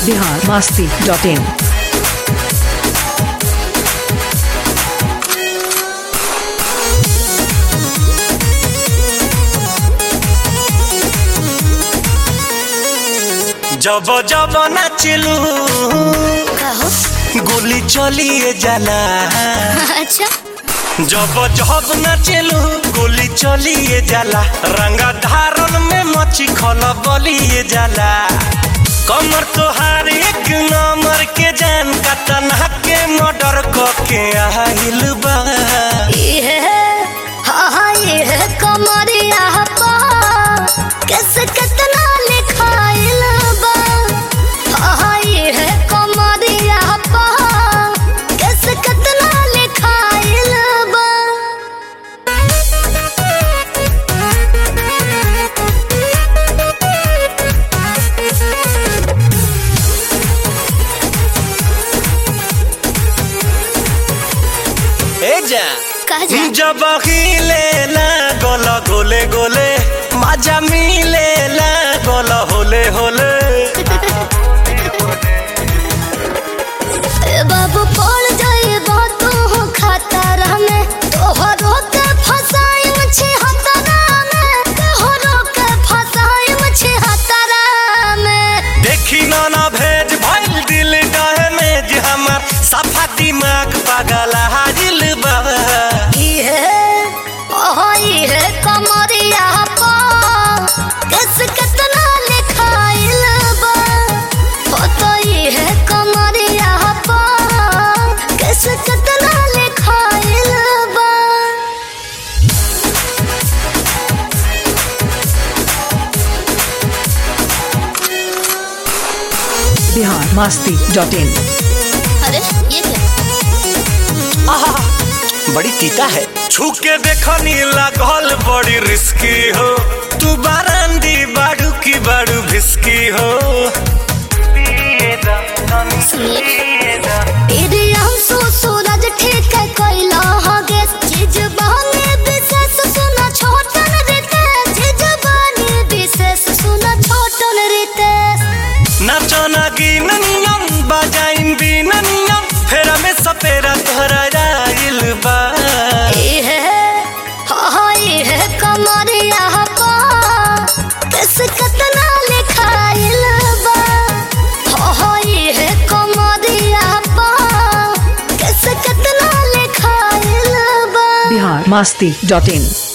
biharmasti.in। जब जब नाचलू गोली चलिए जाला। अच्छा जब जब नाचलू गोली चलिए जाला। रंगा धारन में मची खल बलिए जाला। कमर तोहार एक नंबर के जान का तना के मर्डर के आइल बा। ये कमरिया पा कैसे कितना लिखाइल बा। ये कमरिया पा कैसे कितना लिखाइल बा। ए जा जब हिले ला गोला गोले गोले मजा मिले ला गोला होले होले। बाबू पड़ जाए बातों हो खतरा में तोहरो के फसाई मछी हतरा में। तोहरो के फसाई मछी हतरा में। देखी ना भेज भइल दिल डहे में जे हमर सफा दिमाग पागल हाजिल बा। ये कमरिया पा कैसे कितना लिखाइल बा। हो तो ये कमरिया पा कैसे कितना लिखाइल बा। biharmasti.in। अरे ये क्या? आहा बड़ी तीता है। छू के देखनी लागल बड़ी रिस्की हो। तू बारांदी बाड़ू की बाड़ू भिस्की हो। सूरज ठीक है कोयला हागे चीज बहने विशेष सुना छोटन रीते। चीज बहने विशेष सुना छोटन रीते। नाचो ना गिननियम बजाइन बिननियम फेरा में सपेरा तोहरा जाइल बा। ये कमरिया पा कैसे कितना लिखाइल बा। ये कमरिया पा कैसे कितना लिखाइल बा। biharmasti.in।